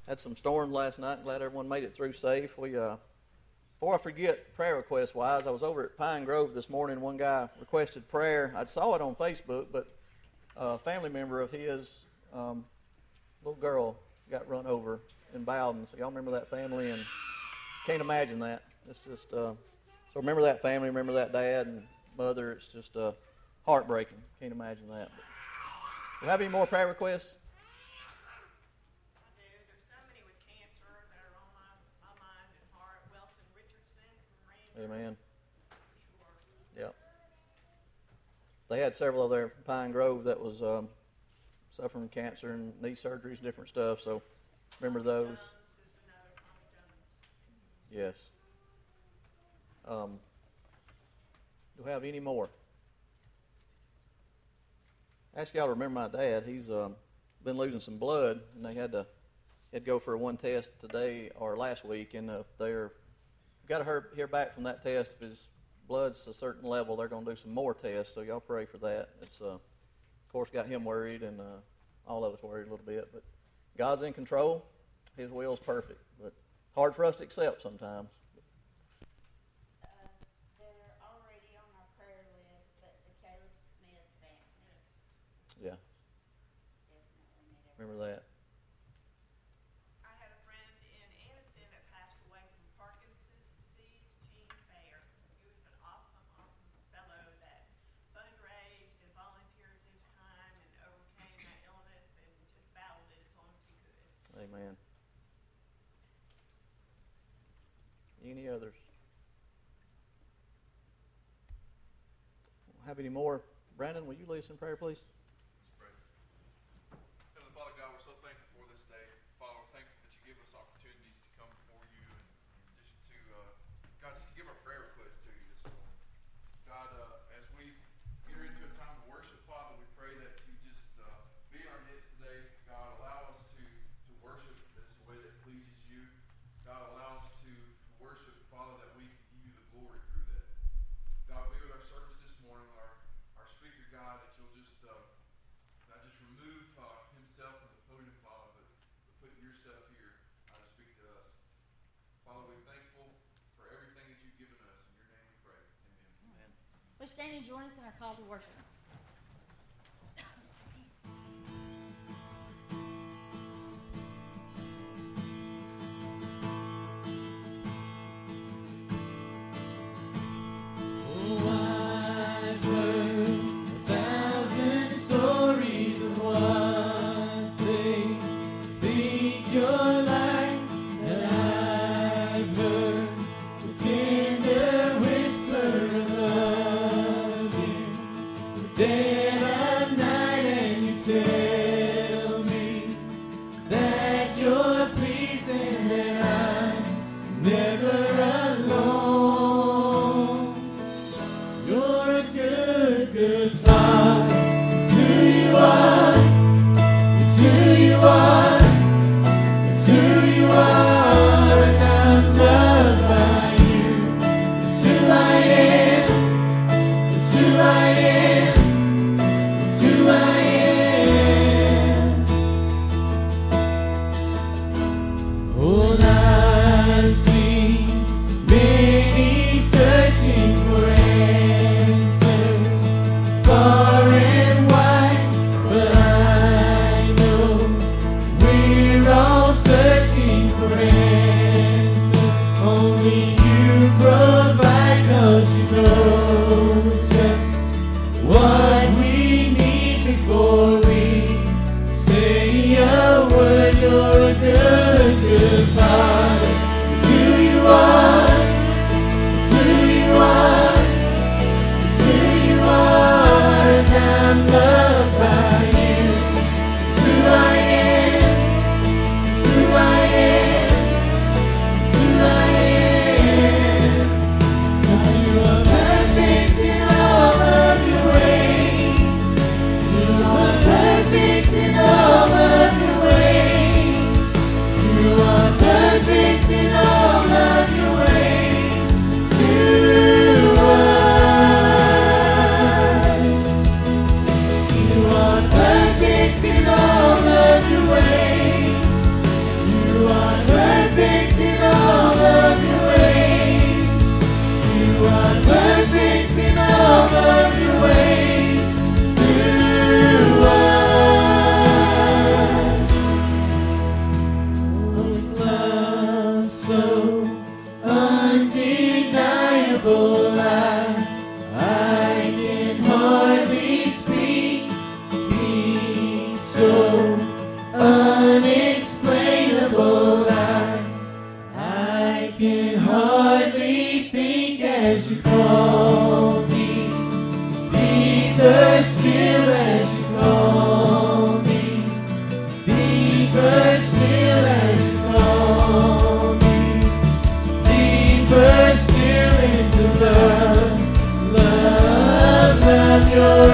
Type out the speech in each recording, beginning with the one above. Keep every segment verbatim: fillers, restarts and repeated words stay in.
Had some storms last night. Glad everyone made it through safe. We, uh, before I forget, prayer request wise, I was over at Pine Grove this morning. One guy requested prayer. I saw it on Facebook, but a family member of his, um, little girl, got run over in Bowden. So y'all remember that family, and can't imagine that. It's just uh, so remember that family, remember that dad and mother. It's just uh, heartbreaking. Can't imagine that. But, do you have any more prayer requests? Amen. Yep. They had several of their Pine Grove that was um, suffering cancer and knee surgeries, different stuff. So remember those. Yes. Um, do we have any more? Ask y'all to remember my dad. He's um, been losing some blood, and they had to had to go for one test today or last week, and if they're got to hear, hear back from that test. If his blood's a certain level, they're going to do some more tests, so y'all pray for that. It's, uh, of course, got him worried, and uh, all of us worried a little bit. But God's in control. His will's perfect, but hard for us to accept sometimes. Uh, they're already on our prayer list, but the Caleb Smith family. Yeah. Definitely. Remember that. Amen. Any others? Have any more? Brandon, will you lead us in prayer, please? Let's pray. Heavenly Father God, we're so thankful for this day. Father, we're thankful that you give us opportunities to come before you and, and just to, uh, God, just to give our prayer requests to you this morning. God, uh, as we enter into a time of worship, Father, we pray that you just uh, be in our midst today. God, allow us to worship this way that pleases you. God, allow us to worship, Father, that we can give you the glory through that. God, be with our service this morning, our, our speaker, God, that you'll just uh, not just remove uh, himself from the podium, Father, but, but put yourself here uh, to speak to us. Father, we're thankful for everything that you've given us. In your name we pray. Amen. Amen. Let's stand and join us in our call to worship. You're a good, good Father.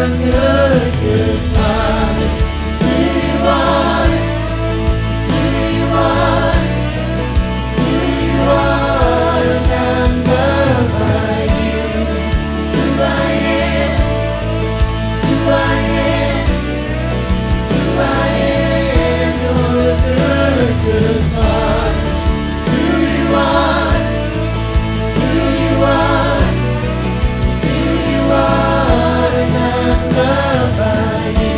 Loved by you.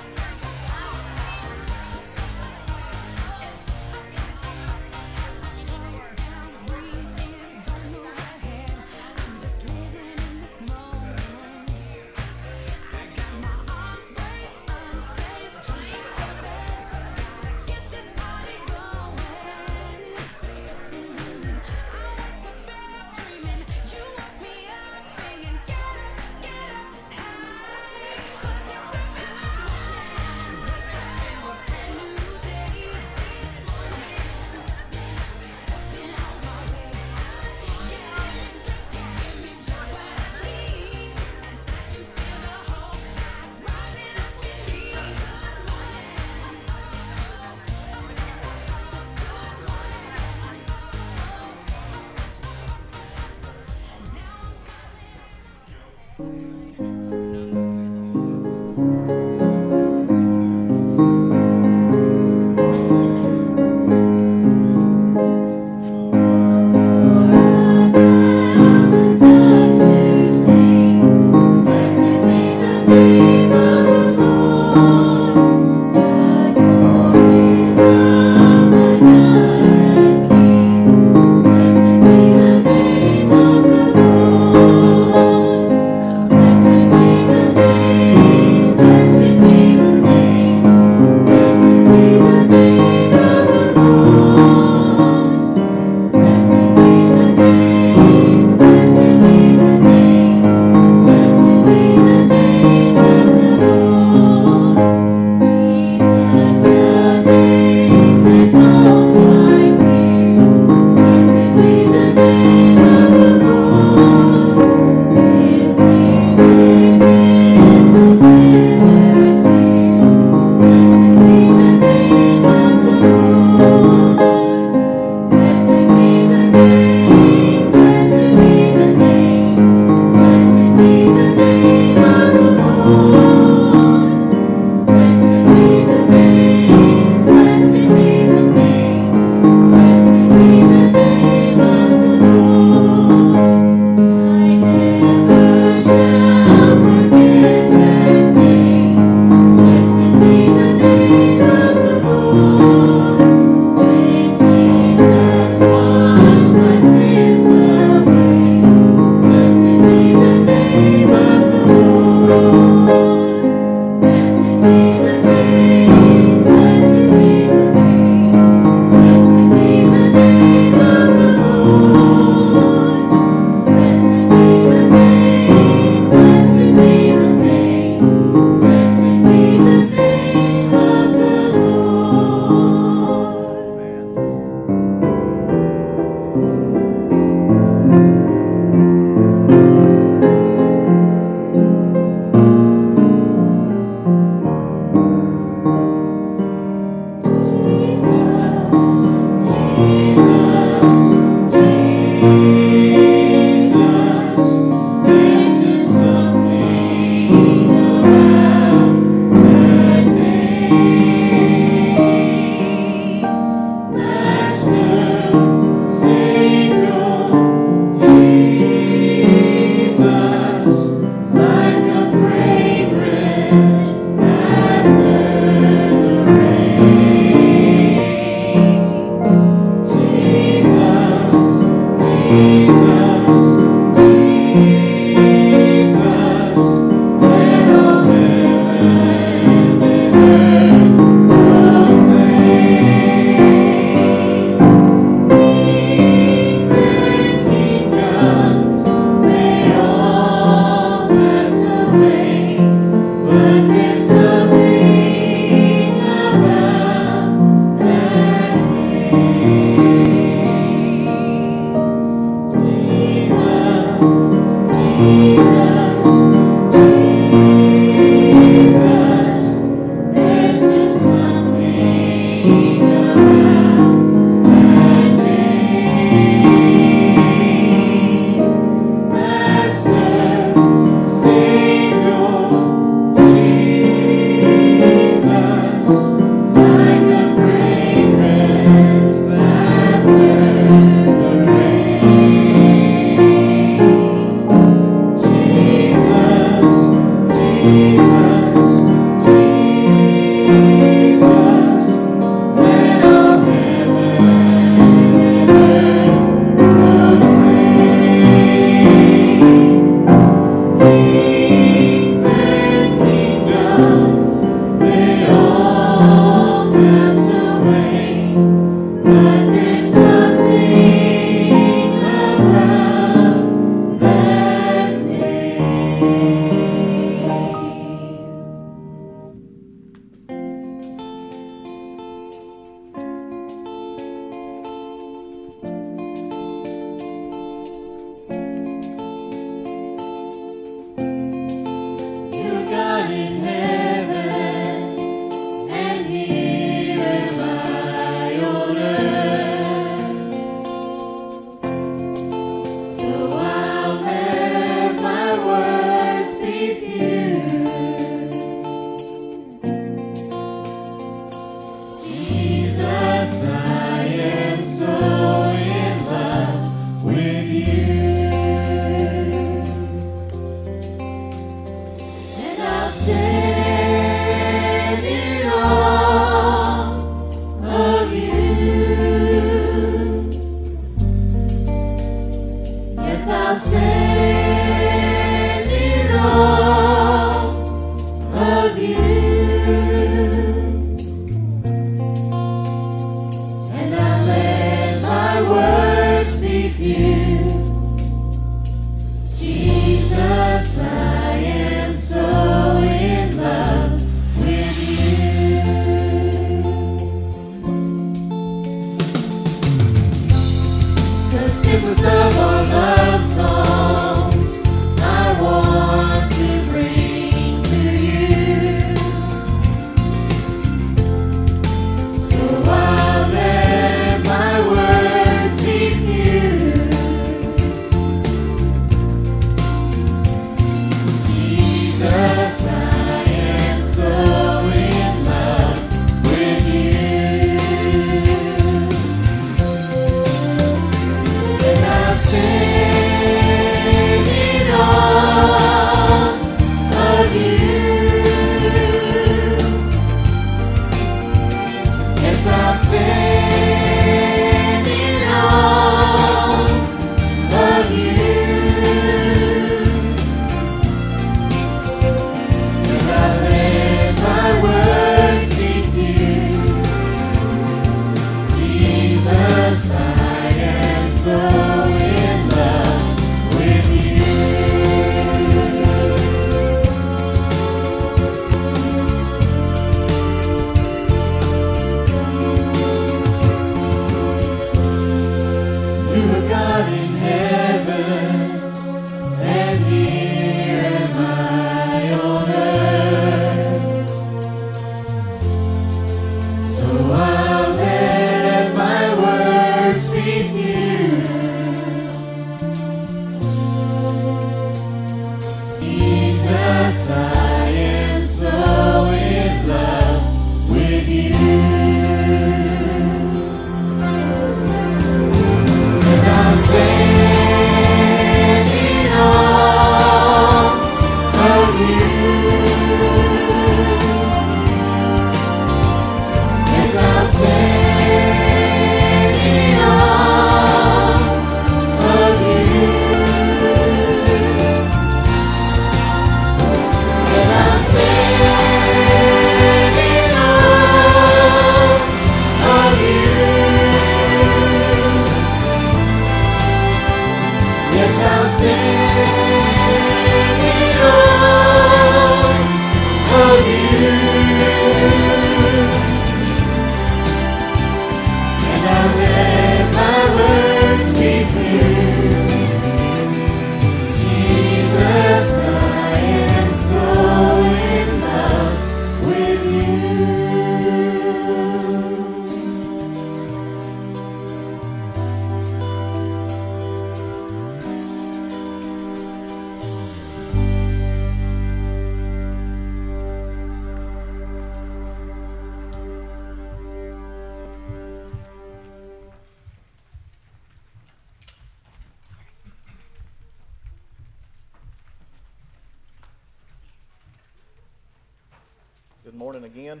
Good morning again.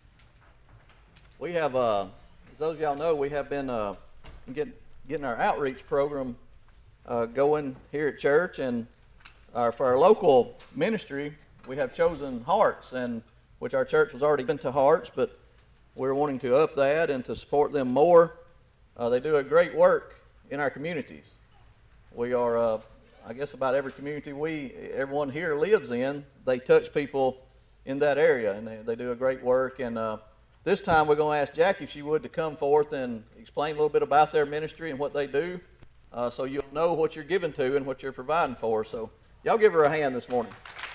We have, uh, as those of y'all know, we have been uh, getting, getting our outreach program uh, going here at church, and our, for our local ministry, we have chosen Hearts, and which our church was already been to Hearts, but we're wanting to up that and to support them more. Uh, they do a great work in our communities. We are, uh, I guess, about every community we, everyone here lives in, they touch people in that area, and they, they do a great work. And uh, this time we're going to ask Jackie if she would to come forth and explain a little bit about their ministry and what they do, uh, so you'll know what you're giving to and what you're providing for. So y'all give her a hand this morning.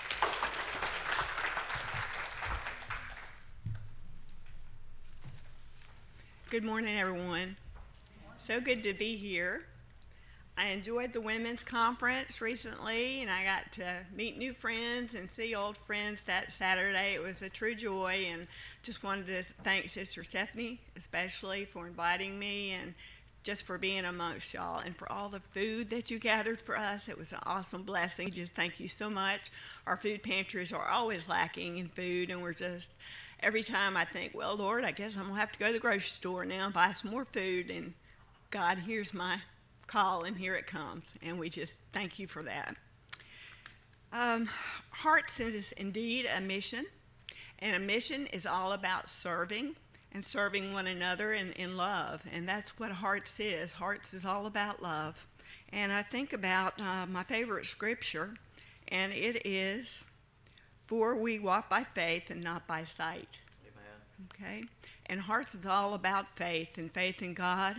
Good morning, everyone. So good to be here. I enjoyed the women's conference recently, and I got to meet new friends and see old friends that Saturday. It was a true joy, and just wanted to thank Sister Stephanie especially for inviting me and just for being amongst y'all and for all the food that you gathered for us. It was an awesome blessing. Just thank you so much. Our food pantries are always lacking in food, and we're just, every time I think, well, Lord, I guess I'm going to have to go to the grocery store now and buy some more food, and God hears my call, and here it comes. And we just thank you for that. Um, Hearts is indeed a mission, and a mission is all about serving and serving one another in, in love, and that's what Hearts is. Hearts is all about love. And I think about uh, my favorite scripture, and it is, "For we walk by faith and not by sight." Amen. Okay? And Hearts is all about faith, and faith in God,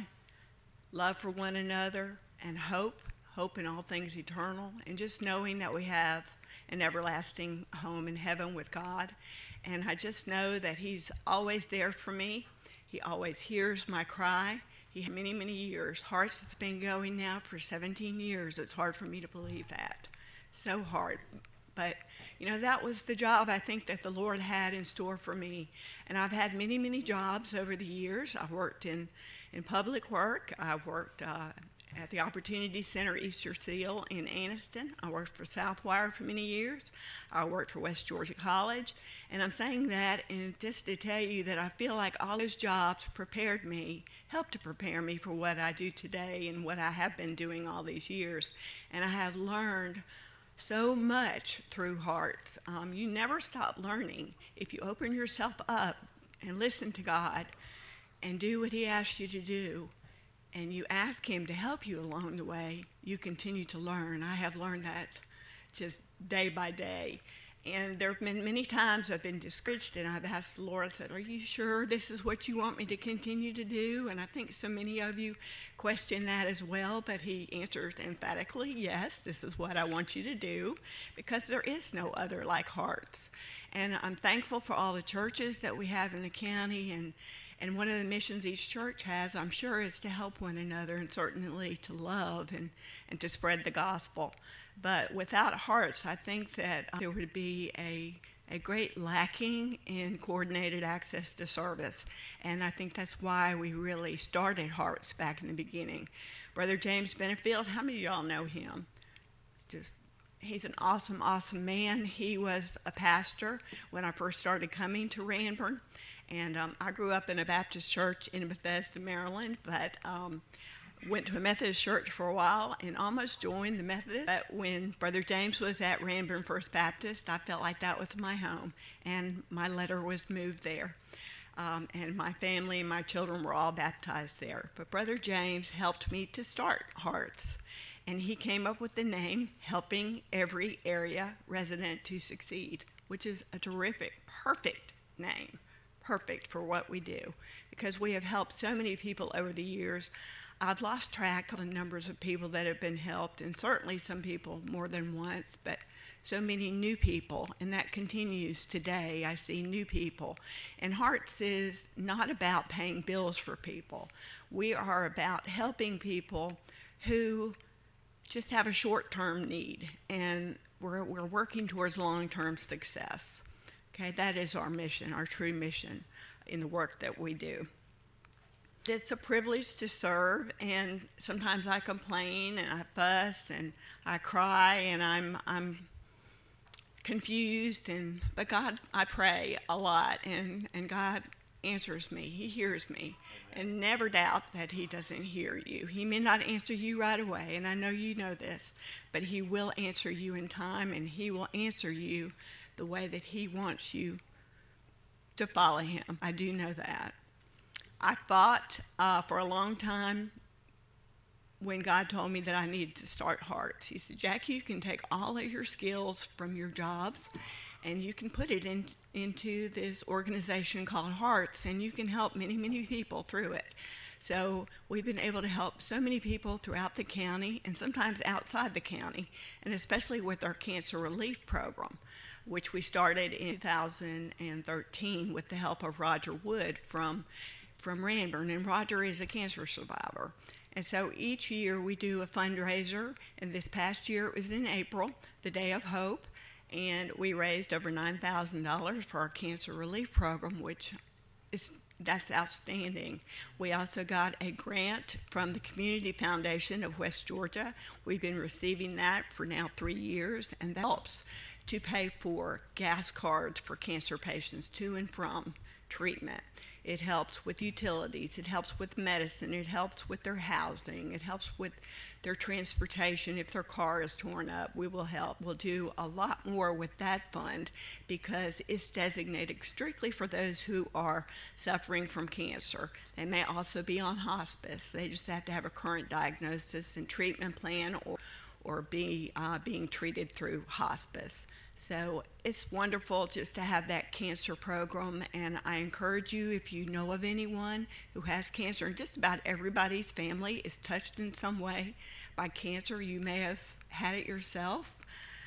love for one another, and hope, hope in all things eternal, and just knowing that we have an everlasting home in heaven with God. And I just know that He's always there for me. He always hears my cry. He had many, many years. Hearts has been going now for seventeen years. It's hard for me to believe that. So hard. But, you know, that was the job I think that the Lord had in store for me. And I've had many, many jobs over the years. I've worked in, in public work. I've worked uh, at the Opportunity Center Easter Seal in Anniston. I worked for Southwire for many years. I worked for West Georgia College. And I'm saying that and just to tell you that I feel like all those jobs prepared me, helped to prepare me for what I do today and what I have been doing all these years. And I have learned so much through Hearts. Um, you never stop learning if you open yourself up and listen to God and do what He asks you to do, and you ask Him to help you along the way. You continue to learn. I have learned that just day by day. And there have been many times I've been discouraged, and I've asked the Lord, I said, "Are you sure this is what you want me to continue to do?" And I think so many of you question that as well, but He answers emphatically, "Yes, this is what I want you to do," because there is no other like Hearts. And I'm thankful for all the churches that we have in the county, and And one of the missions each church has, I'm sure, is to help one another and certainly to love and, and to spread the gospel. But without Hearts, I think that there would be a, a great lacking in coordinated access to service. And I think that's why we really started Hearts back in the beginning. Brother James Benefield, how many of y'all know him? Just He's an awesome, awesome man. He was a pastor when I first started coming to Ranburne. And um, I grew up in a Baptist church in Bethesda, Maryland, but um, went to a Methodist church for a while and almost joined the Methodist. But when Brother James was at Ranburne First Baptist, I felt like that was my home, and my letter was moved there. Um, and my family and my children were all baptized there. But Brother James helped me to start Hearts, and he came up with the name Helping Every Area Resident to Succeed, which is a terrific, perfect name. Perfect for what we do, because we have helped so many people over the years. I've lost track of the numbers of people that have been helped, and certainly some people more than once, but so many new people, and that continues today. I see new people. And Hearts is not about paying bills for people. We are about helping people who just have a short-term need, and we're, we're working towards long-term success. Okay, that is our mission, our true mission in the work that we do. It's a privilege to serve, and sometimes I complain and I fuss and I cry and I'm I'm confused, and but God, I pray a lot, and, and God answers me. He hears me. Amen. And never doubt that He doesn't hear you. He may not answer you right away, and I know you know this, but He will answer you in time, and He will answer you the way that He wants you to follow Him. I do know that. I fought uh, for a long time when God told me that I needed to start Hearts. He said, "Jackie, you can take all of your skills from your jobs and you can put it in, into this organization called Hearts, and you can help many, many people through it." So we've been able to help so many people throughout the county and sometimes outside the county, and especially with our cancer relief program, which we started in two thousand thirteen with the help of Roger Wood from, from Ranburne. And Roger is a cancer survivor. And so each year we do a fundraiser, and this past year it was in April, the Day of Hope, and we raised over nine thousand dollars for our cancer relief program, which is that's outstanding. We also got a grant from the Community Foundation of West Georgia. We've been receiving that for now three years, and that helps to pay for gas cards for cancer patients to and from treatment. It helps with utilities. It helps with medicine. It helps with their housing. It helps with their transportation. If their car is torn up, we will help. We'll do a lot more with that fund because it's designated strictly for those who are suffering from cancer. They may also be on hospice. They just have to have a current diagnosis and treatment plan, or or be uh, being treated through hospice. So it's wonderful just to have that cancer program, and I encourage you, if you know of anyone who has cancer, and just about everybody's family is touched in some way by cancer. You may have had it yourself,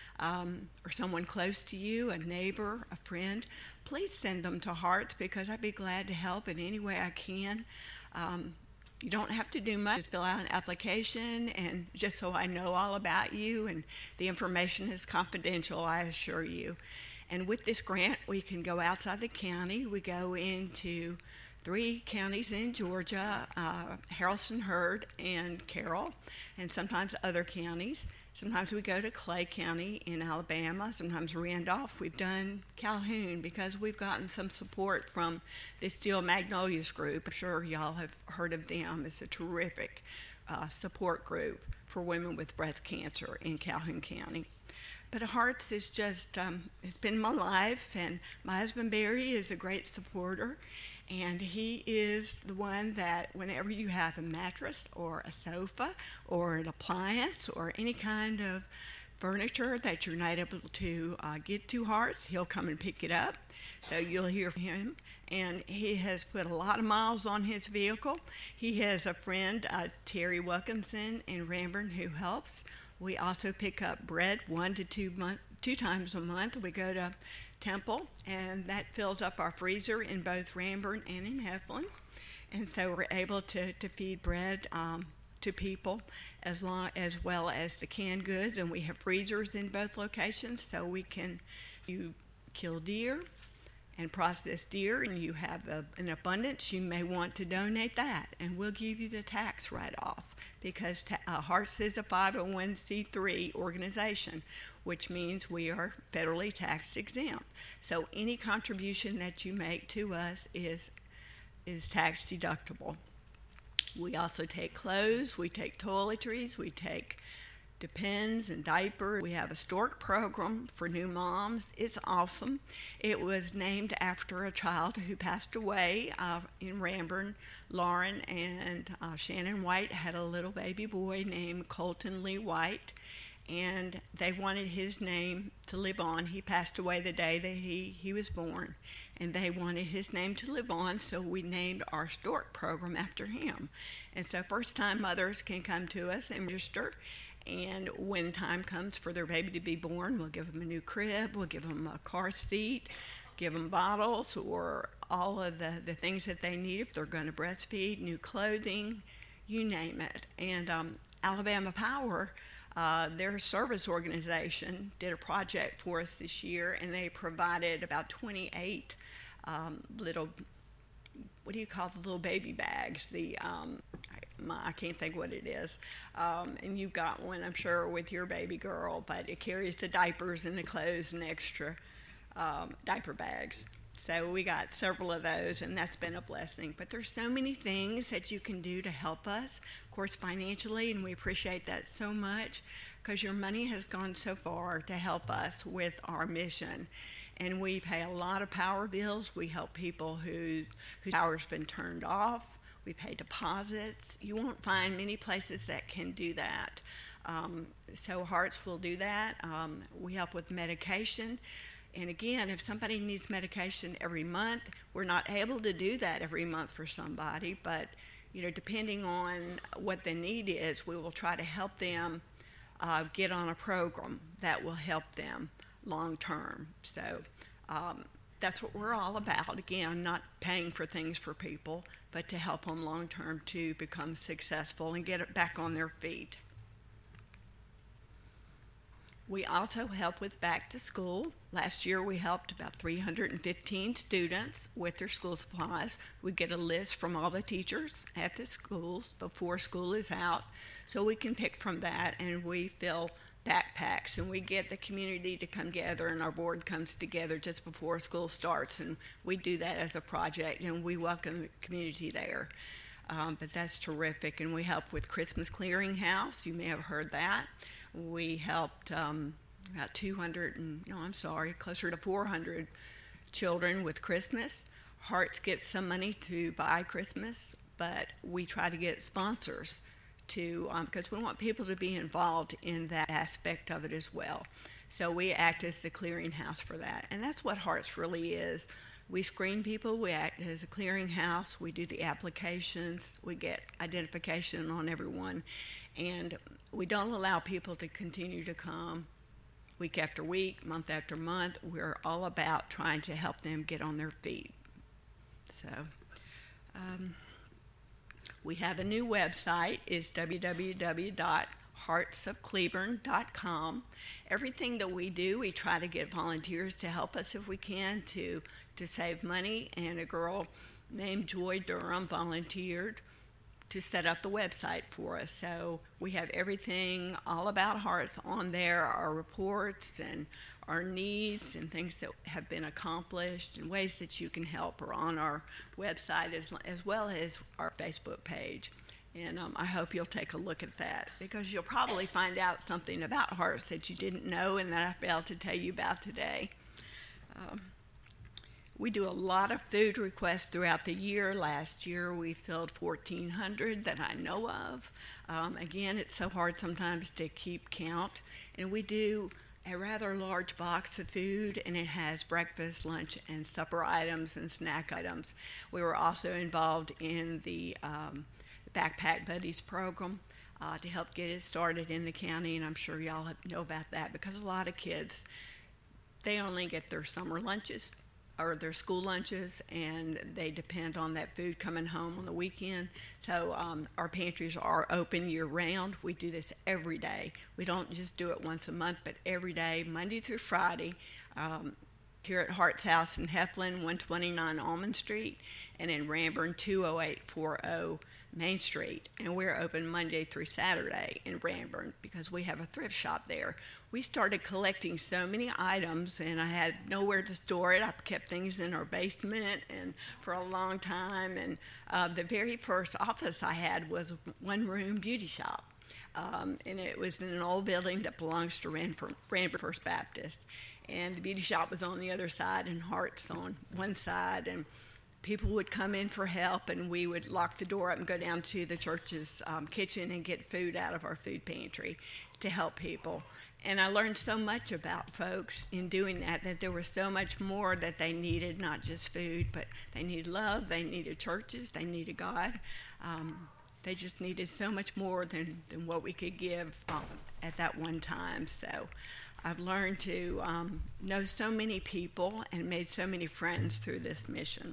um, or someone close to you, a neighbor, a friend. Please send them to Hearts, because I'd be glad to help in any way I can. Um, You don't have to do much. Just fill out an application, and just so I know all about you, and the information is confidential, I assure you. And with this grant, we can go outside the county. We go into three counties in Georgia, uh, Haralson, Heard, and Carroll, and sometimes other counties. Sometimes we go to Clay County in Alabama, sometimes Randolph. We've done Calhoun because we've gotten some support from the Steel Magnolias group. I'm sure y'all have heard of them. It's a terrific uh, support group for women with breast cancer in Calhoun County. But Hearts is just, um, it's been my life, and my husband Barry is a great supporter. And he is the one that whenever you have a mattress or a sofa or an appliance or any kind of furniture that you're not able to uh, get to Hearts, he'll come and pick it up. So you'll hear from him. And he has put a lot of miles on his vehicle. He has a friend, uh, Terry Wilkinson in Ranburne, who helps. We also pick up bread one to two month, two times a month. We go to Temple, and that fills up our freezer in both Ranburne and in Heflin. And so we're able to, to feed bread um, to people as long as well as the canned goods, and we have freezers in both locations, so we can you kill deer and process deer, and you have a, an abundance, you may want to donate that, and we'll give you the tax write-off, because ta- uh, Hearts is a five oh one c three organization, which means we are federally tax exempt. So any contribution that you make to us is is tax deductible. We also take clothes, we take toiletries, we take Depends and diapers. We have a stork program for new moms. It's awesome. It was named after a child who passed away uh, in Ranburne. Lauren and uh, Shannon White had a little baby boy named Colton Lee White, and they wanted his name to live on. He passed away the day that he, he was born, and they wanted his name to live on, so we named our stork program after him. And so first-time mothers can come to us and register, and when time comes for their baby to be born, we'll give them a new crib, we'll give them a car seat, give them bottles, or all of the, the things that they need if they're going to breastfeed, new clothing, you name it. And um, Alabama Power, uh, their service organization, did a project for us this year, and they provided about twenty-eight um, little, what do you call the little baby bags? The um, my, I can't think what it is. Um, and you've got one, I'm sure, with your baby girl, but it carries the diapers and the clothes and extra um, diaper bags. So we got several of those, and that's been a blessing. But there's so many things that you can do to help us, of course, financially, and we appreciate that so much, because your money has gone so far to help us with our mission. And we pay a lot of power bills. We help people who, whose power's been turned off. We pay deposits. You won't find many places that can do that. Um, so Hearts will do that. Um, we help with medication. And again, if somebody needs medication every month, we're not able to do that every month for somebody. But, you know, depending on what the need is, we will try to help them uh, get on a program that will help them long term. So um, that's what we're all about. Again, not paying for things for people, but to help them long term to become successful and get it back on their feet. We also help with back to school. Last year we helped about three hundred fifteen students with their school supplies. We get a list from all the teachers at the schools before school is out, so we can pick from that, and we fill backpacks, and we get the community to come together, and our board comes together just before school starts, and we do that as a project, and we welcome the community there. Um, but that's terrific, and we help with Christmas Clearinghouse. You may have heard that. We helped um, about two hundred, and no, I'm sorry, closer to four hundred children with Christmas. Hearts gets some money to buy Christmas, but we try to get sponsors to, because um, we want people to be involved in that aspect of it as well. So we act as the clearinghouse for that, and that's what Hearts really is. We screen people, we act as a clearinghouse, we do the applications, we get identification on everyone, and we don't allow people to continue to come week after week, month after month. We're all about trying to help them get on their feet. So um, we have a new website. It's w w w dot hearts of cleburne dot com. Everything that we do, we try to get volunteers to help us if we can to, to save money, and a girl named Joy Durham volunteered to set up the website for us. So we have everything all about Hearts on there, our reports and our needs and things that have been accomplished and ways that you can help are on our website, as, as well as our Facebook page. And um, I hope you'll take a look at that, because you'll probably find out something about Hearts that you didn't know and that I failed to tell you about today. Um, we do a lot of food requests throughout the year. Last year we filled fourteen hundred that I know of. Um, again, it's so hard sometimes to keep count. And we do a rather large box of food, and it has breakfast, lunch, and supper items and snack items. We were also involved in the um, Backpack Buddies program uh, to help get it started in the county, and I'm sure y'all know about that, because a lot of kids, they only get their summer lunches or their school lunches, and they depend on that food coming home on the weekend. So um, our pantries are open year-round. We do this every day. We don't just do it once a month, but every day, Monday through Friday, um, here at Hearts House in Heflin, one twenty-nine Almond Street, and in Ranburne, two oh eight forty Main Street. And we're open Monday through Saturday in Ranburne because we have a thrift shop there. We started collecting so many items, and I had nowhere to store it. I kept things in our basement and for a long time. And uh, the very first office I had was a one-room beauty shop. Um, and it was in an old building that belongs to Ranburne, Ranburne First Baptist. And the beauty shop was on the other side and Hearts on one side. And people would come in for help, and we would lock the door up and go down to the church's um, kitchen and get food out of our food pantry to help people. And I learned so much about folks in doing that, that there was so much more that they needed, not just food, but they needed love, they needed churches, they needed God. Um, they just needed so much more than, than what we could give um, at that one time. So I've learned to um, know so many people and made so many friends through this mission.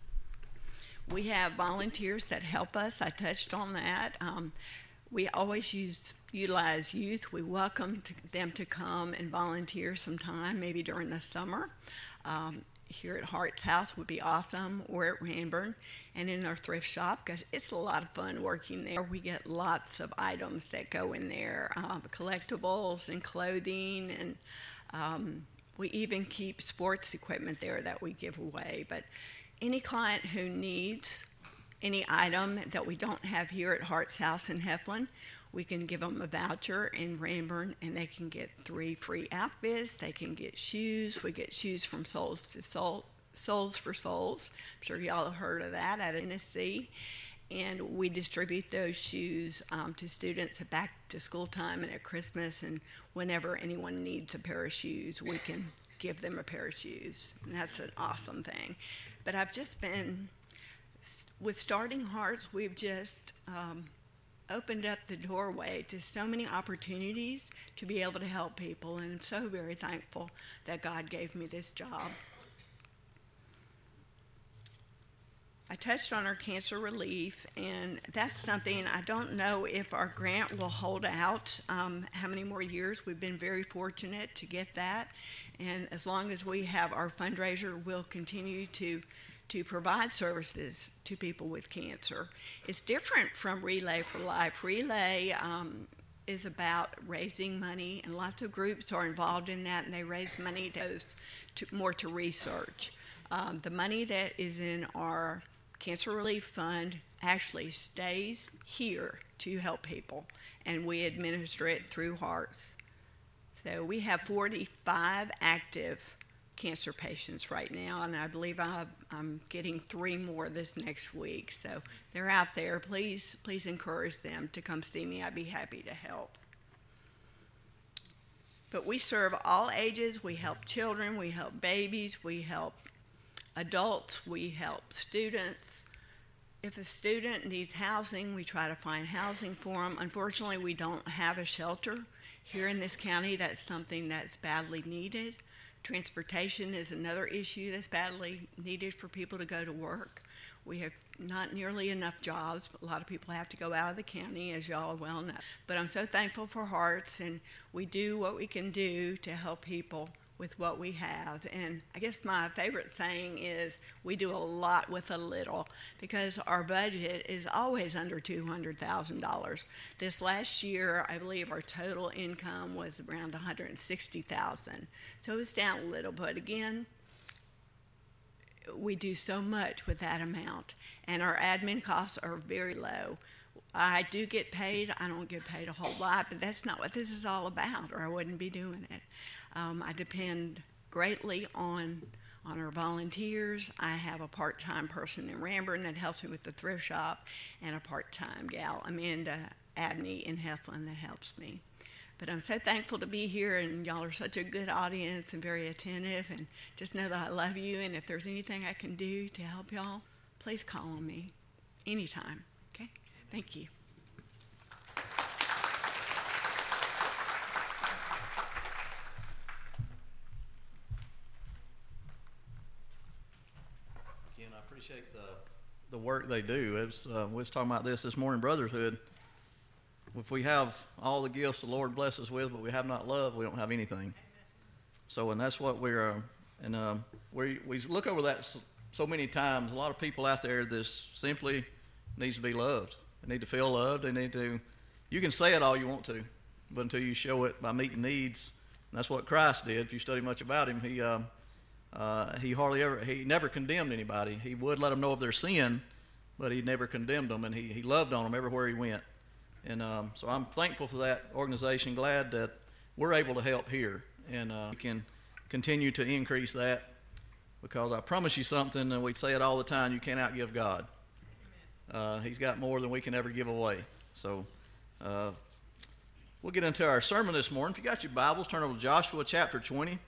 We have volunteers that help us. I touched on that. Um, we always use utilize youth. We welcome to, them to come and volunteer sometime, maybe during the summer. Um, here at Hearts House would be awesome, or at Ranburne, and in our thrift shop, because it's a lot of fun working there. We get lots of items that go in there, um, collectibles and clothing, and um, we even keep sports equipment there that we give away. But any client who needs any item that we don't have here at Hearts House in Heflin, we can give them a voucher in Ranburne, and they can get three free outfits. They can get shoes. We get shoes from Souls to Soul, Souls for Souls. I'm sure y'all have heard of that out of Tennessee. And we distribute those shoes um, to students at back to school time and at Christmas, and whenever anyone needs a pair of shoes, we can give them a pair of shoes. And that's an awesome thing. But I've just been, with Starting Hearts, we've just um, opened up the doorway to so many opportunities to be able to help people, and I'm so very thankful that God gave me this job. I touched on our cancer relief, and that's something I don't know if our grant will hold out um, how many more years. We've been very fortunate to get that, and as long as we have our fundraiser, we'll continue to to provide services to people with cancer. It's different from Relay for Life. Relay um, is about raising money, and lots of groups are involved in that, and they raise money that goes to, more to research. Um, the money that is in our Cancer Relief Fund actually stays here to help people, and we administer it through Hearts. So we have forty-five active cancer patients right now, and I believe I've, I'm getting three more this next week. So they're out there. Please, please encourage them to come see me. I'd be happy to help. But we serve all ages. We help children. We help babies. We help adults. We help students. If a student needs housing, we try to find housing for them. Unfortunately, we don't have a shelter here in this county. That's something that's badly needed. Transportation is another issue that's badly needed for people to go to work. We have not nearly enough jobs, but a lot of people have to go out of the county, as y'all well know. But I'm so thankful for Hearts, and we do what we can do to help people with what we have. And I guess my favorite saying is we do a lot with a little, because our budget is always under two hundred thousand dollars. This last year, I believe our total income was around one hundred sixty thousand dollars. So it was down a little, but again, we do so much with that amount, and our admin costs are very low. I do get paid. I don't get paid a whole lot, but that's not what this is all about, or I wouldn't be doing it. Um, I depend greatly on on our volunteers. I have a part-time person in Ranburne that helps me with the thrift shop, and a part-time gal, Amanda Abney in Heflin, that helps me. But I'm so thankful to be here, and y'all are such a good audience and very attentive, and just know that I love you, and if there's anything I can do to help y'all, please call on me anytime, okay? Thank you. Again, I appreciate the the work they do. It was, uh, we was talking about this this morning, brotherhood. If we have all the gifts the Lord blesses us with, but we have not love, we don't have anything. So, and that's what we're, uh, and uh, we we look over that so, so many times. A lot of people out there, this simply needs to be loved. They need to feel loved. They need to, you can say it all you want to, but until you show it by meeting needs, and that's what Christ did. If you study much about him, he uh, uh, he hardly ever, he never condemned anybody. He would let them know of their sin, but he never condemned them, and he, he loved on them everywhere he went. And um, so I'm thankful for that organization, glad that we're able to help here, and uh, we can continue to increase that, because I promise you something, and we say it all the time, you can't outgive God. Uh, he's got more than we can ever give away. So uh, we'll get into our sermon this morning. If you got your Bibles, turn over to Joshua chapter twenty.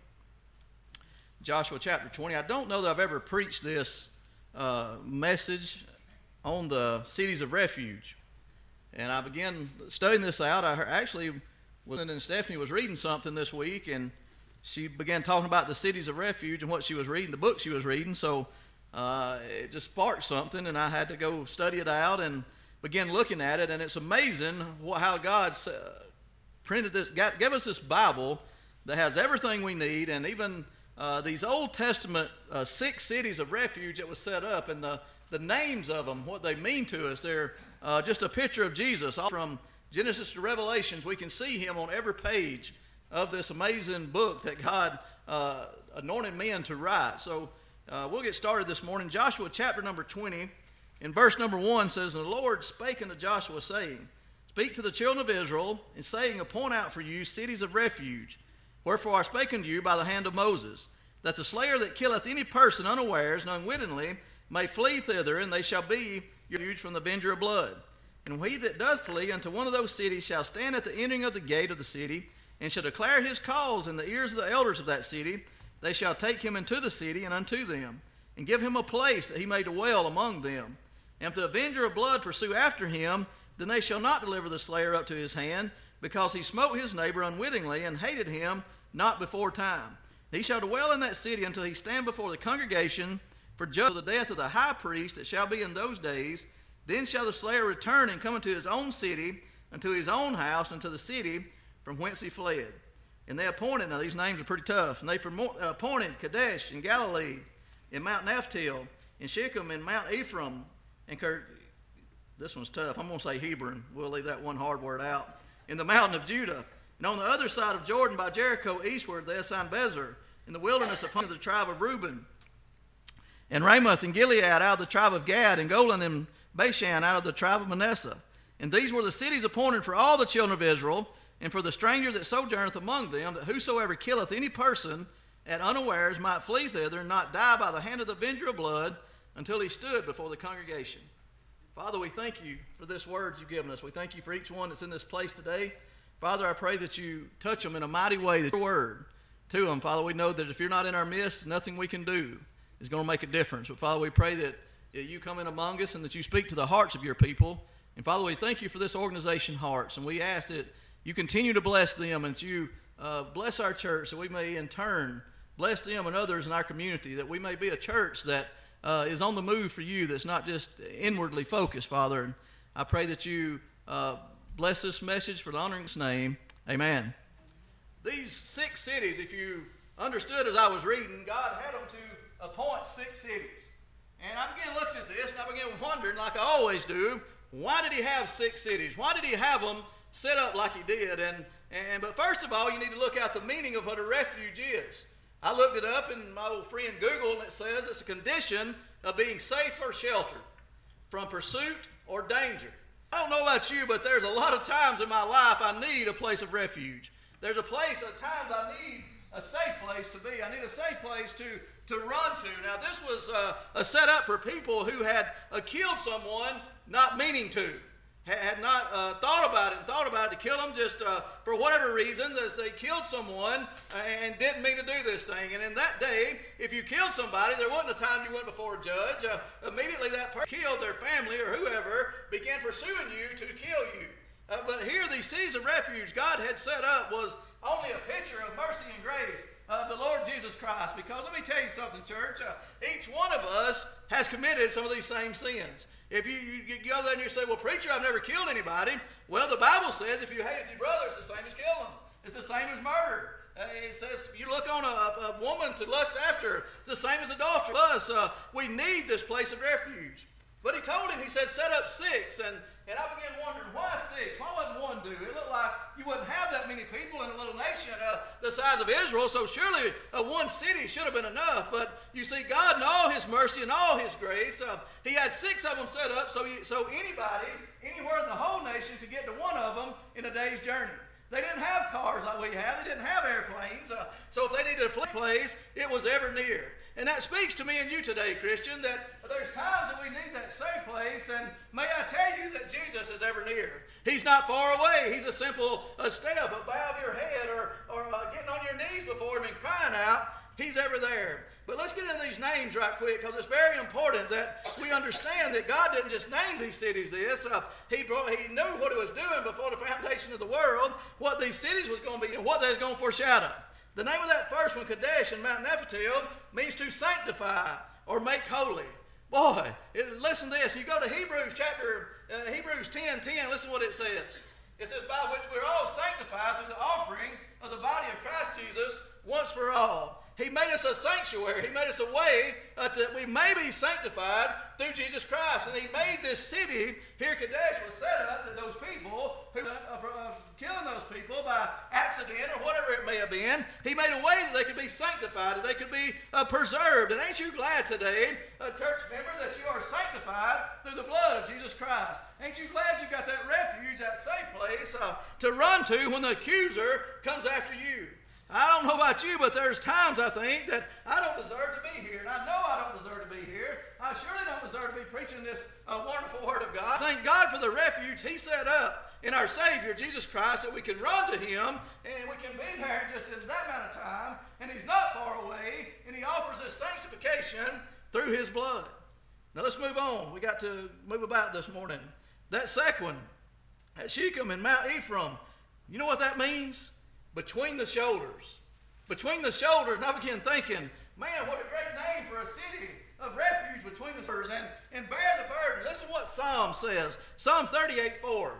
Joshua chapter twenty. I don't know that I've ever preached this uh, message on the cities of refuge. And I began studying this out. I actually was, and Stephanie was reading something this week, and she began talking about the cities of refuge and what she was reading, the book she was reading. So uh, it just sparked something, and I had to go study it out and begin looking at it. And it's amazing how God uh, printed this, got, gave us this Bible that has everything we need, and even uh, these Old Testament uh, six cities of refuge that was set up, and the, the names of them, what they mean to us. They're Uh, just a picture of Jesus. All from Genesis to Revelations, we can see him on every page of this amazing book that God uh, anointed men to write. So uh, we'll get started this morning. Joshua chapter number twenty, in verse number one says, "And the Lord spake unto Joshua, saying, Speak to the children of Israel, and saying, Appoint out for you cities of refuge. Wherefore I spake unto you by the hand of Moses, that the slayer that killeth any person unawares and unwittingly may flee thither, and they shall be refuge from the avenger of blood. And he that doth flee unto one of those cities shall stand at the entering of the gate of the city, and shall declare his cause in the ears of the elders of that city. They shall take him into the city and unto them, and give him a place that he may dwell among them. And if the avenger of blood pursue after him, then they shall not deliver the slayer up to his hand, because he smote his neighbor unwittingly, and hated him not before time. He shall dwell in that city until he stand before the congregation for judgment of the death of the high priest that shall be in those days. Then shall the slayer return and come into his own city, unto his own house, unto the city from whence he fled. And they appointed," now these names are pretty tough, "and they appointed Kadesh in Galilee, in Mount Naphtali, in Shechem, in Mount Ephraim, and Cur- this one's tough. I'm going to say Hebron. We'll leave that one hard word out. in the mountain of Judah. And on the other side of Jordan by Jericho eastward they assigned Bezer in the wilderness upon the tribe of Reuben. And Ramoth and Gilead out of the tribe of Gad, and Golan and Bashan out of the tribe of Manasseh. And these were the cities appointed for all the children of Israel, and for the stranger that sojourneth among them, that whosoever killeth any person at unawares might flee thither, and not die by the hand of the avenger of blood, until he stood before the congregation. Father, we thank you for this word you've given us. We thank you for each one that's in this place today. Father, I pray that you touch them in a mighty way, that your word to them. Father, we know that if you're not in our midst, nothing we can do is going to make a difference. But Father, we pray that you come in among us and that you speak to the hearts of your people. And Father, we thank you for this organization, Hearts, and we ask that you continue to bless them, and that you uh, bless our church, so we may in turn bless them and others in our community, that we may be a church that uh, is on the move for you, that's not just inwardly focused, Father. And I pray that you uh, bless this message for the honor in His name. Amen. These six cities, if you understood as I was reading, God had them to appoint six cities. And I began looking at this, and I began wondering, like I always do, why did He have six cities? Why did He have them set up like He did? And, and But first of all, you need to look at the meaning of what a refuge is. I looked it up in my old friend Google, and it says it's a condition of being safe or sheltered from pursuit or danger. I don't know about you, but there's a lot of times in my life I need a place of refuge. There's a place, at times I need a safe place to be. I need a safe place to, to run to. Now, this was uh, a setup for people who had uh, killed someone not meaning to, had not uh, thought about it and thought about it to kill them just uh, for whatever reason, as they killed someone and didn't mean to do this thing. And in that day, if you killed somebody, there wasn't a time you went before a judge. Uh, immediately that person killed their family or whoever began pursuing you to kill you. Uh, but here, these cities of refuge God had set up was only a picture of mercy and grace of the Lord Jesus Christ. Because let me tell you something, church. Uh, each one of us has committed some of these same sins. If you, you, you go there and you say, well, preacher, I've never killed anybody. Well, the Bible says if you hate your brother, it's the same as killing him. It's the same as murder. Uh, it says if you look on a, a woman to lust after her, it's the same as adultery. Us, uh, we need this place of refuge. But he told him, he said, set up six. And, and I began wondering, why six? Why wouldn't one do? It looked like you wouldn't have that many people in a little nation uh, the size of Israel, so surely uh, one city should have been enough. But you see, God in all His mercy and all His grace, uh, He had six of them set up so, you, so anybody, anywhere in the whole nation could get to one of them in a day's journey. They didn't have cars like we have. They didn't have airplanes. Uh, so if they needed a flee place, it was ever near. And that speaks to me and you today, Christian, that there's times that we need that safe place. And may I tell you that Jesus is ever near. He's not far away. He's a simple a step, a bow of your head, or, or uh, getting on your knees before Him and crying out. He's ever there. But let's get into these names right quick, because it's very important that we understand that God didn't just name these cities this. Uh, he, brought, he knew what He was doing before the foundation of the world, what these cities was going to be, and what they was going to foreshadow. The name of that first one, Kadesh in Mount Nephtali, means to sanctify or make holy. Boy, it, listen to this. You go to Hebrews chapter, uh, Hebrews ten ten, listen to what it says. It says, by which we're all sanctified through the offering of the body of Christ Jesus once for all. He made us a sanctuary. He made us a way uh, that we may be sanctified through Jesus Christ. And He made this city here, Kadesh, was set up that those people who were uh, uh, killing those people by accident or whatever it may have been, He made a way that they could be sanctified, that they could be uh, preserved. And ain't you glad today, a church member, that you are sanctified through the blood of Jesus Christ? Ain't you glad you got that refuge, that safe place uh, to run to when the accuser comes after you? I don't know about you, but there's times I think that I don't deserve to be here. And I know I don't deserve to be here. I surely don't deserve to be preaching this uh, wonderful Word of God. Thank God for the refuge He set up in our Savior, Jesus Christ, that we can run to Him, and we can be there just in that amount of time, and He's not far away, and He offers us sanctification through His blood. Now let's move on. We got to move about this morning. That second one, at Shechem in Mount Ephraim, you know what that means? Between the shoulders. Between the shoulders. And I began thinking, man, what a great name for a city of refuge between the shoulders. And, and bear the burden. Listen what Psalm says. Psalm thirty-eight four.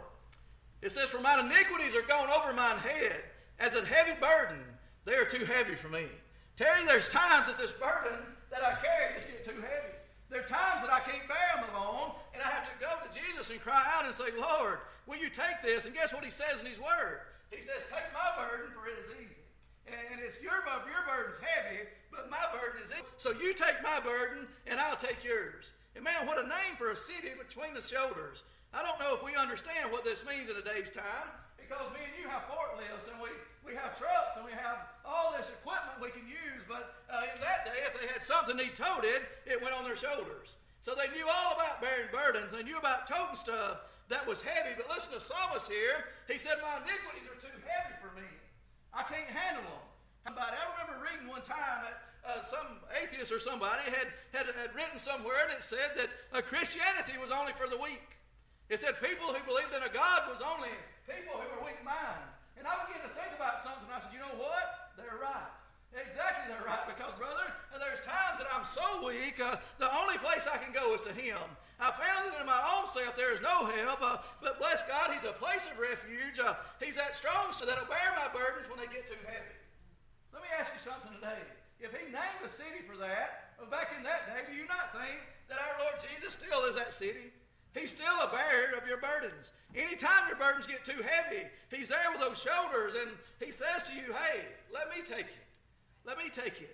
It says, for mine iniquities are gone over mine head. As a heavy burden, they are too heavy for me. Terry, there's times that this burden that I carry just get too heavy. There are times that I can't bear them alone, and I have to go to Jesus and cry out and say, Lord, will you take this? And guess what he says in his word? He says, take my burden, for it is easy. And it's your, your burden's heavy, but my burden is easy. So you take my burden, and I'll take yours. And man, what a name for a city between the shoulders. I don't know if we understand what this means in today's time, because me and you have forklifts, and we, we have trucks, and we have all this equipment we can use, but uh, in that day, if they had something they toted, it went on their shoulders. So they knew all about bearing burdens. They knew about toting stuff that was heavy. But listen to Psalmist here. He said, my iniquities are too heavy for me. I can't handle them. Somebody, I remember reading one time that uh, some atheist or somebody had, had, had written somewhere, and it said that uh, Christianity was only for the weak. It said people who believed in a God was only people who were weak-minded. And I began to think about something, and I said, you know what? They're right. Exactly, they're right, because, brother, there's times that I'm so weak, uh, the only place I can go is to him. I found that in my own self there is no help, uh, but bless God, he's a place of refuge. Uh, he's that strong so that'll bear my burdens when they get too heavy. Let me ask you something today. If he named a city for that, well, back in that day, do you not think that our Lord Jesus still is that city? He's still a bearer of your burdens. Anytime your burdens get too heavy, he's there with those shoulders, and he says to you, hey, let me take it. Let me take it.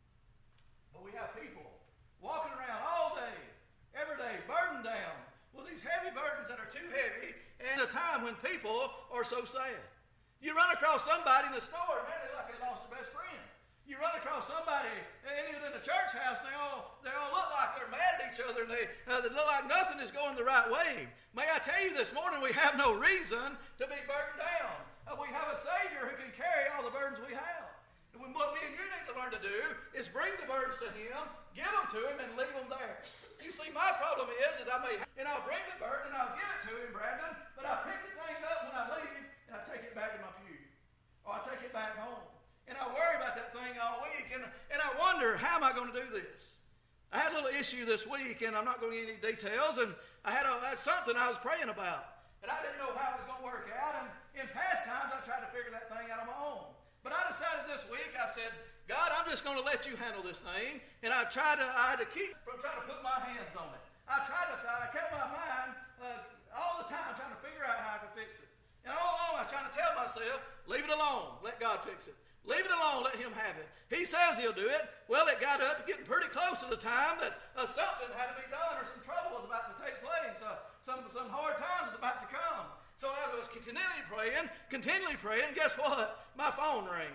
But we have people walking around all day, every day, burdened down with these heavy burdens that are too heavy, and a time when people are so sad. You run across somebody in the store, man, they like they lost their best friend. You run across somebody, and even in the church house, they all they all look like they're mad at each other, and they, uh, they look like nothing is going the right way. May I tell you this morning, we have no reason to be burdened down. Uh, we have a Savior who can carry all the burdens we have. And what me and you need to learn to do is bring the burdens to him, give them to him, and leave them there. You see, my problem is, is I may, and I'll bring the burden, and I'll give it to him, Brandon, but I pick the thing up when I leave, and I take it back to my pew. Or I take it back home. And I worry about that thing all week, and, and I wonder, how am I going to do this? I had a little issue this week, and I'm not going to get any details, and I had, a, I had something I was praying about, and I didn't know how it was going to work out, and in past times I tried to figure that thing out on my own. But I decided this week, I said, God, I'm just going to let you handle this thing, and I tried to, I had to keep from trying to put my hands on it. I tried to, I kept my mind uh, all the time trying to figure out how I could fix it. And all along I was trying to tell myself, leave it alone, let God fix it. Leave it alone, let him have it. He says he'll do it. Well, it got up, getting pretty close to the time that uh, something had to be done, or some trouble was about to take place. Uh, some, some hard times was about to come. So I was continually praying, continually praying. Guess what? My phone rang.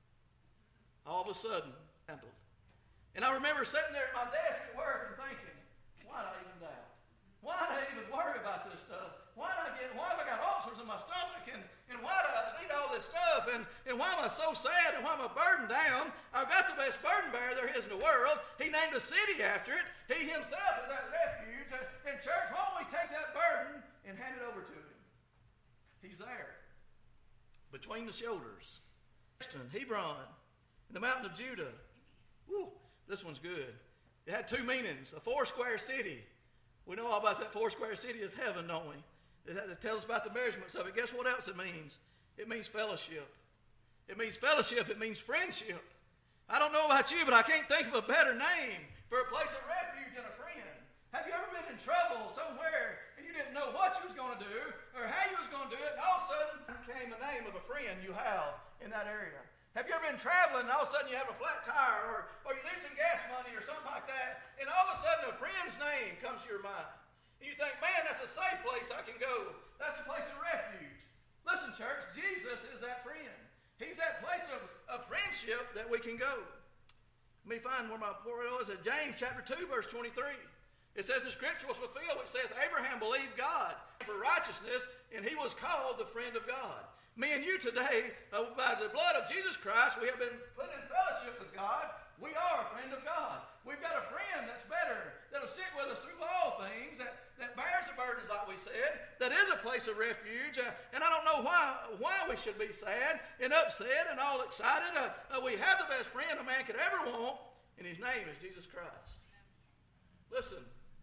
All of a sudden, handled. And I remember sitting there at my desk at work and thinking, why did I even doubt? Why did I even worry about this stuff? Why did I get? Why have I got ulcers in my stomach? And, and why do I need all this stuff? And, and why am I so sad? And why am I burdened down? I've got the best burden bearer there is in the world. He named a city after it. He himself is that refuge. And, and church, why don't we take that burden and hand it over to him? He's there. Between the shoulders. Hebron, in the mountain of Judah. Woo, this one's good. It had two meanings. A four-square city. We know all about that four-square city as heaven, don't we? It tells us about the measurements of it. Guess what else it means? It means fellowship. It means fellowship. It means friendship. I don't know about you, but I can't think of a better name for a place of refuge and a friend. Have you ever been in trouble somewhere and you didn't know what you was going to do or how you was going to do it, and all of a sudden came a name of a friend you have in that area? Have you ever been traveling and all of a sudden you have a flat tire, or, or you need some gas money or something like that, and all of a sudden a friend's name comes to your mind? And you think, man, that's a safe place I can go. That's a place of refuge. Listen, church, Jesus is that friend. He's that place of, of friendship that we can go. Let me find where my where it was at James chapter two, verse twenty-three. It says the scripture was fulfilled, which saith, Abraham believed God for righteousness, and he was called the friend of God. Me and you today, uh, by the blood of Jesus Christ, we have been put in fellowship with God. We are a friend of God. We've got a friend that's better, that'll stick with us through all things, that, that bears the burdens, like we said, that is a place of refuge. Uh, and I don't know why why we should be sad and upset and all excited. Uh, uh, we have the best friend a man could ever want, and his name is Jesus Christ. Listen,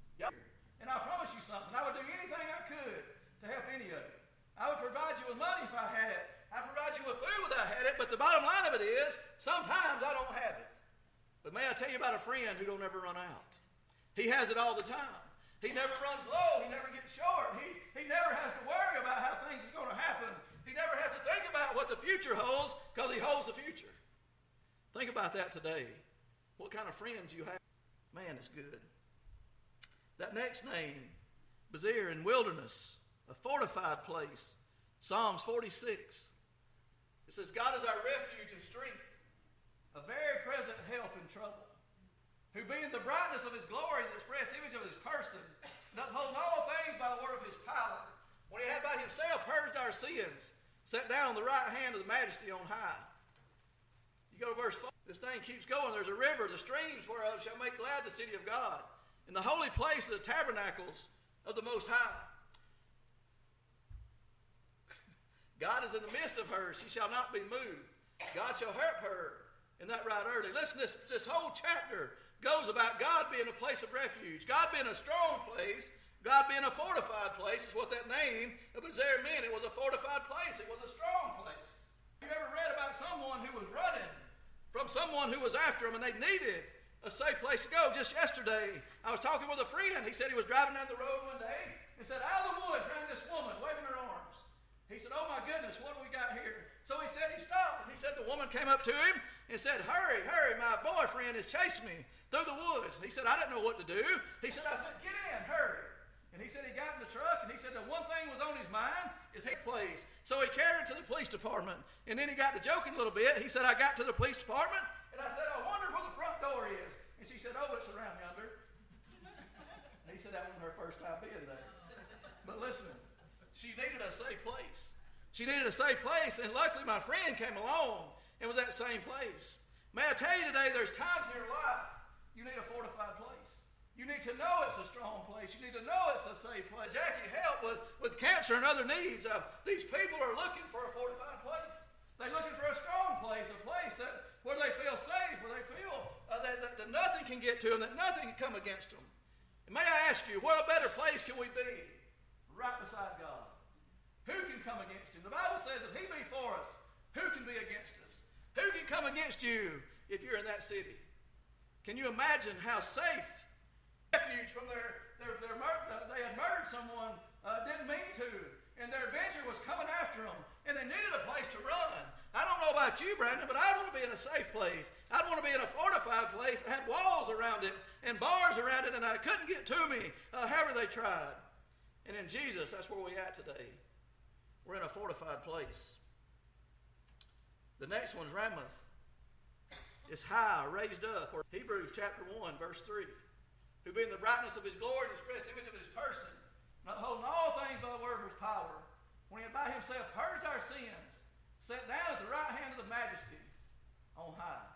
and I promise you something. I would do anything I could to help any of you. I would provide you with money if I had it. I'd provide you with food if I had it. But the bottom line of it is, sometimes I don't have it. But may I tell you about a friend who don't ever run out. He has it all the time. He never runs low. He never gets short. He, he never has to worry about how things are going to happen. He never has to think about what the future holds because he holds the future. Think about that today. What kind of friends you have. Man, it's good. That next name, Bezir, in wilderness, a fortified place. Psalms forty-six. It says, God is our refuge and strength, a very present help in trouble, who being the brightness of his glory, the express image of his person, and upholding all things by the word of his power, when he had by himself purged our sins, sat down on the right hand of the majesty on high. You go to verse four. This thing keeps going. There's a river, the streams whereof shall make glad the city of God, in the holy place of the tabernacles of the Most High. God is in the midst of her. She shall not be moved. God shall help her. In that right early. Listen, this, this whole chapter goes about God being a place of refuge. God being a strong place. God being a fortified place is what that name of Bezir meant. It was a fortified place. It was a strong place. Have you ever read about someone who was running from someone who was after them and they needed a safe place to go? Just yesterday, I was talking with a friend. He said he was driving down the road one day and said, out of the woods ran this woman waving her arms. He said, oh my goodness, what do we got here? So he said he stopped. And he said the woman came up to him and said, hurry, hurry, my boyfriend is chasing me through the woods. He said, I didn't know what to do. He said, I said, get in, hurry. And he said he got in the truck and he said the one thing was on his mind is his place. So he carried her to the police department. And then he got to joking a little bit. He said, I got to the police department and I said, I wonder where the front door is. And she said, oh, it's around yonder. And he said that wasn't her first time being there. But listen, she needed a safe place. She needed a safe place, and luckily my friend came along and was at the same place. May I tell you today, there's times in your life you need a fortified place. You need to know it's a strong place. You need to know it's a safe place. Jackie helped with, with cancer and other needs. Uh, these people are looking for a fortified place. They're looking for a strong place, a place that where they feel safe, where they feel uh, that, that, that nothing can get to them, that nothing can come against them. And may I ask you, what a better place can we be? Right beside God. Who can come against him? The Bible says if he be for us, who can be against us? Who can come against you if you're in that city? Can you imagine how safe refuge from their, their, their mur- they had murdered someone, uh, didn't mean to, and their avenger was coming after them, and they needed a place to run. I don't know about you, Brandon, but I want to be in a safe place. I'd want to be in a fortified place that had walls around it and bars around it, and I couldn't get to me uh, however they tried. And in Jesus, that's where we're at today. We're in a fortified place. The next one's Ramoth. It's high, raised up. Or Hebrews chapter one, verse three. Who being the brightness of his glory and express image of his person, not holding all things by the word of his power, when he had by himself purged our sins, sat down at the right hand of the majesty on high.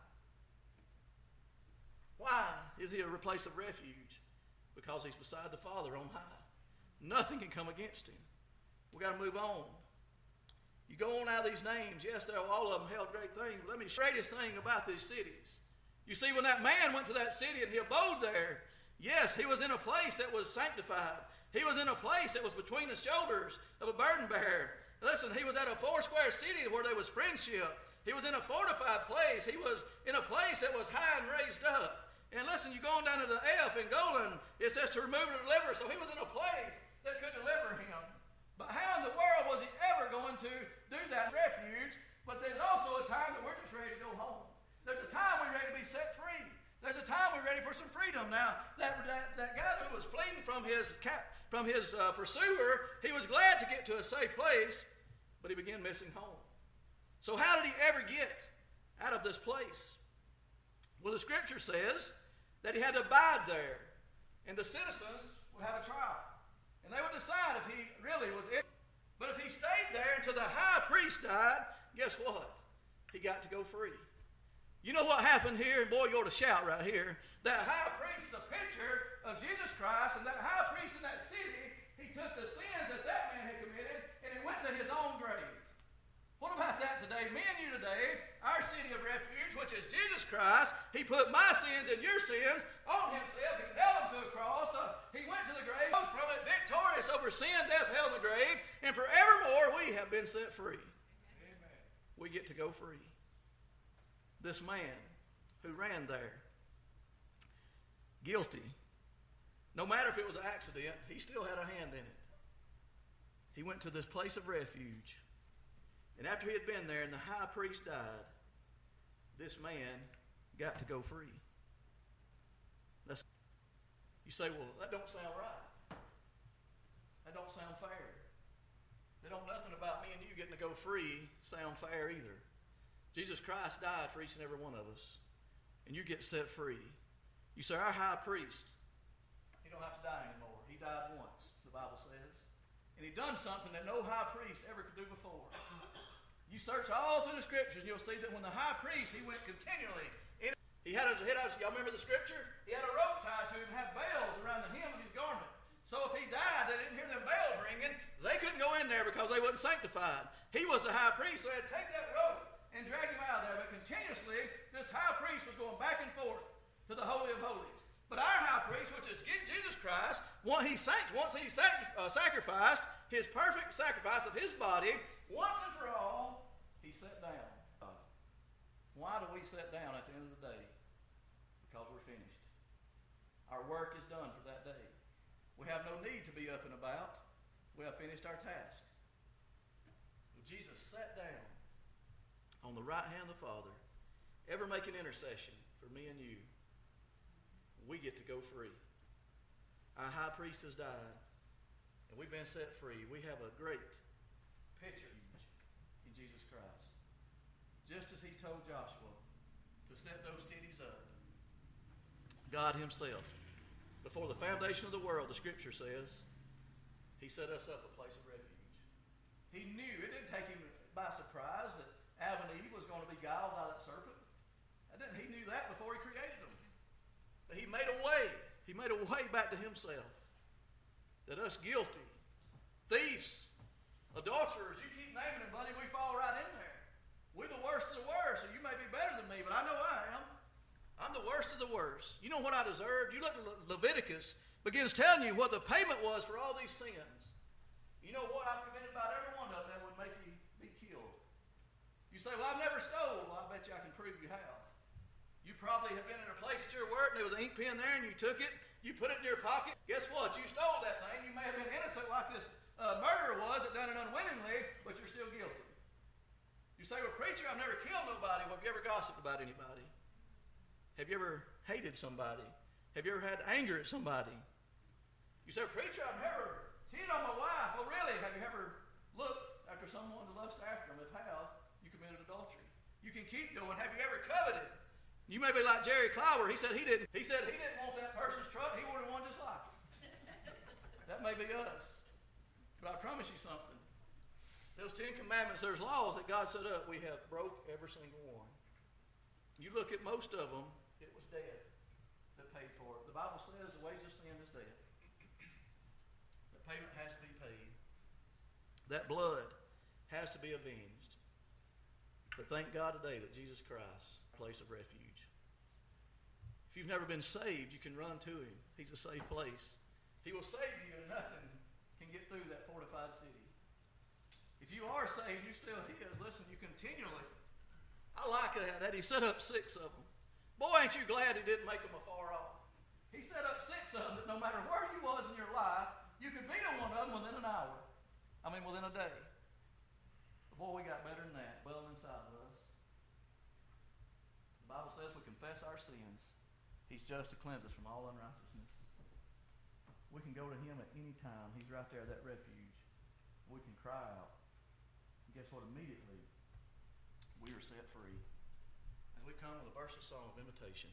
Why is he a place of refuge? Because he's beside the Father on high. Nothing can come against him. We've got to move on. You go on out of these names, yes, all of them held great things. But let me show you the greatest thing about these cities. You see, when that man went to that city and he abode there, yes, he was in a place that was sanctified. He was in a place that was between the shoulders of a burden bearer. Listen, he was at a four-square city where there was friendship. He was in a fortified place. He was in a place that was high and raised up. And listen, you go on down to the F in Golan, it says to remove and deliver. So he was in a place that could deliver him. But how in the world was he ever going to do that refuge? But there's also a time that we're just ready to go home. There's a time we're ready to be set free. There's a time we're ready for some freedom. Now, that, that, that guy who was fleeing from his, cap, from his uh, pursuer, he was glad to get to a safe place, but he began missing home. So how did he ever get out of this place? Well, the scripture says that he had to abide there, and the citizens would have a trial. And they would decide if he really was in. But if he stayed there until the high priest died, guess what? He got to go free. You know what happened here? And boy, you ought to shout right here. That high priest is a picture of Jesus Christ, and that high priest in that city, he took the sins that that man had committed, and he went to his own grave. What about that today? Me and you today, our city of refuge, which is Jesus Christ, he put my sins and your sins on himself. He nailed them to a cross. Uh, he went to the grave, rose from it, victorious over sin, death, hell, and the grave. And forevermore, we have been set free. Amen. We get to go free. This man who ran there, guilty, No matter if it was an accident, he still had a hand in it. He went to this place of refuge. And after he had been there and the high priest died, this man got to go free. That's, you say, well, that don't sound right. That don't sound fair. That don't nothing about me and you getting to go free sound fair either. Jesus Christ died for each and every one of us. And you get set free. You say, our high priest, he don't have to die anymore. He died once, the Bible says. And he done something that no high priest ever could do before. You search all through the scriptures, and you'll see that when the high priest, he went continually. In, he had a, he had a, y'all remember the scripture? He had a rope tied to him and had bells around the hem of his garment. So if he died, they didn't hear them bells ringing. They couldn't go in there because they wasn't sanctified. He was the high priest, so they had to take that rope and drag him out of there. But continuously, this high priest was going back and forth to the Holy of Holies. But our high priest, which is Jesus Christ, once he, sanct- once he sac- uh, sacrificed his perfect sacrifice of his body, once and for all, he sat down. Why do we sit down at the end of the day? Because we're finished. Our work is done for that day. We have no need to be up and about. We have finished our task. Well, Jesus sat down on the right hand of the Father, ever making intercession for me and you. We get to go free. Our high priest has died, and we've been set free. We have a great picture in Jesus Christ. Just as he told Joshua to set those cities up, God himself, before the foundation of the world, the scripture says, he set us up a place of refuge. He knew, it didn't take him by surprise that Adam and Eve was going to be guiled by that serpent. He knew that before he created them. But he made a way. He made a way back to himself. That us guilty, thieves, adulterers, you keep naming them, buddy, we fall right in there. We're the worst of the worst. So you may be better than me, but I know I am. I'm the worst of the worst. You know what I deserved? You look at Le- Leviticus, begins telling you what the payment was for all these sins. You know what? I've committed about every one of them that would make you be killed. You say, well, I've never stole. Well, I bet you I can prove you have. You probably have been in a place at your work and there was an ink pen there and you took it, you put it in your pocket. Guess what? You stole that thing. You may have been innocent like this uh, murderer was that done it unwittingly, but you're still guilty. You say, well, preacher, I've never killed nobody. Well, have you ever gossiped about anybody? Have you ever hated somebody? Have you ever had anger at somebody? You say, preacher, I've never cheated on my wife. Well, really, have you ever looked after someone to lust after them? If have, you committed adultery. You can keep going. Have you ever coveted? You may be like Jerry Clower. He said he didn't. He said he didn't want that person's truck. He wanted one just like it. That may be us. But I promise you something. Those Ten Commandments, there's laws that God set up. We have broke every single one. You look at most of them, it was death that paid for it. The Bible says the wages of sin is death. The payment has to be paid. That blood has to be avenged. But thank God today that Jesus Christ, place of refuge. If you've never been saved, you can run to him. He's a safe place. He will save you and nothing can get through that fortified city. If you are saved, you're still his. Listen, you continually. I like that, that he set up six of them. Boy, ain't you glad he didn't make them afar off. He set up six of them that no matter where you was in your life, you could be to one of them within an hour. I mean, within a day. But boy, we got better than that. Well inside of us. The Bible says we confess our sins. He's just to cleanse us from all unrighteousness. We can go to him at any time. He's right there, that refuge. We can cry out. And guess what? Immediately, we are set free. As we come with a verse of song of invitation.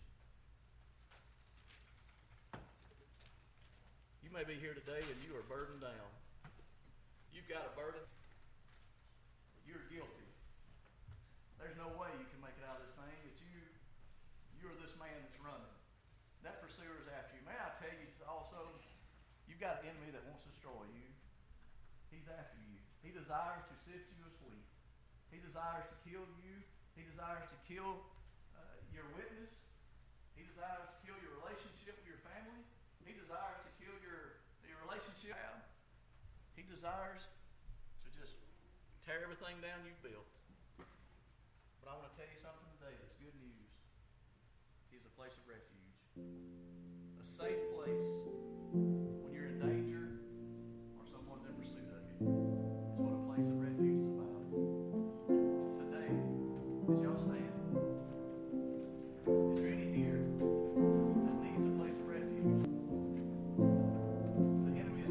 You may be here today and you are burdened down. You've got a burden. You're guilty. There's no way you can make it out of this thing that you, you're this man that's running. That pursuer is after you. May I tell you also, you've got an enemy that wants to destroy you. He's after you. He desires to sift you as wheat. He desires to kill you. He desires to kill uh, your witness. He desires to kill your relationship with your family. He desires to kill your, your relationship. He desires to just tear everything down you've built. But I want to tell you something today that's good news. He's a place of refuge.